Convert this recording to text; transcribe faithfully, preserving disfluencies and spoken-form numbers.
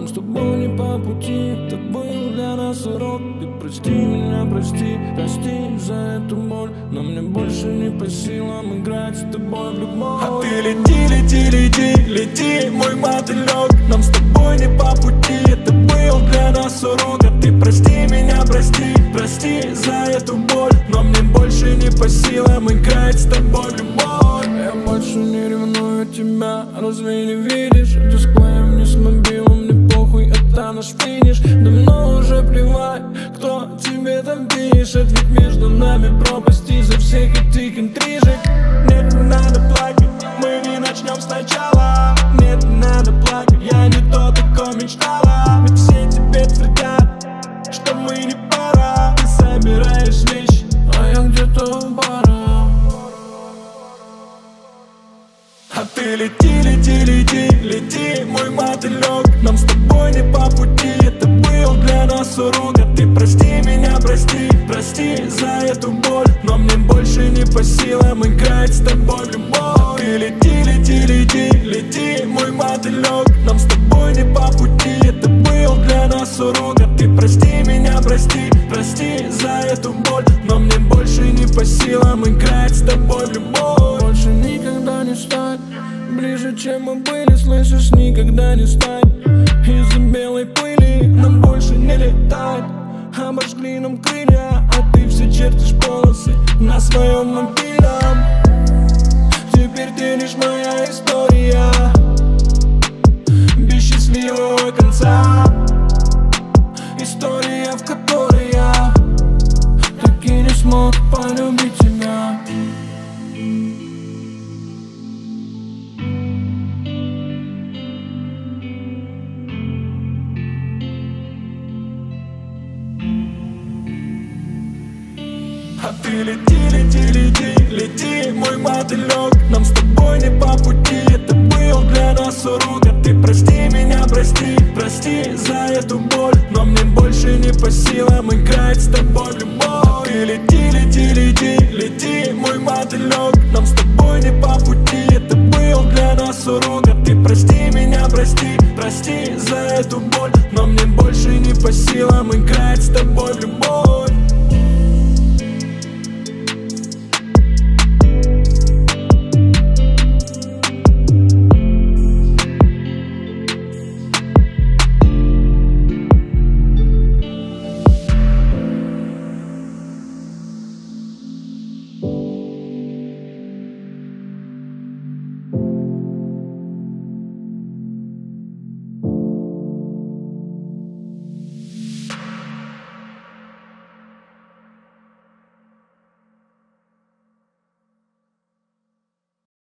Нам с тобой не по пути, это был для нас урок. Ты прости меня, прости, прости за эту боль. Но мне больше не по силам играть с тобой в любовь. А ты лети, лети, лети, лети, мой мотылек. Нам с тобой не по пути, это был для нас урок. А ты прости меня, прости, прости за эту боль. Но мне больше не по силам играть с тобой в любовь. Я больше не ревную тебя, разве не видишь? Дисплеем не с мобилом, мне похуй, это наш финиш. Давно уже плевать, кто тебе там пишет. Ведь между нами пропасть из-за всех этих интрижек. Нет, не надо плакать, мы не начнем сначала. Нет, не надо плакать, я не то такое мечтала. Ведь все тебе твердят, что мы не пара. Ты собираешь вещи, а я где-то в барах. А ты лети, лети, лети, лети, мой мотылек. Нам с тобой не по пути, это был для нас урок. А ты прости меня, прости, прости за эту боль. Но мне больше не по силам играть с тобой в любовь. А ты лети, лети, лети, лети, мой мотылек. Нам с тобой не по пути, это был для нас урок. А ты прости меня, прости, прости за эту боль. Но мне больше не по силам играть с тобой в любовь. Больше никогда не стать ближе, чем мы были, слышишь, никогда не стать. Из-за белой пыли нам больше не летать. Обожгли нам крылья, а ты все чертишь полосы на своем мобильном. Теперь ты лишь моя история без счастливого конца. История, в которой я так и не смог полюбить тебя. А ты лети, лети, лети, лети, мой мотылек. Нам с тобой не по пути, это был для нас урок. А ты прости меня, прости, прости за эту боль. Но мне больше не по силам играть с тобой в любовь. А ты лети, лети, лети, лети, мой мотылек. Нам с тобой не по пути, это был для нас урок. А ты прости меня, прости, прости за эту боль. Но мне больше не по силам играть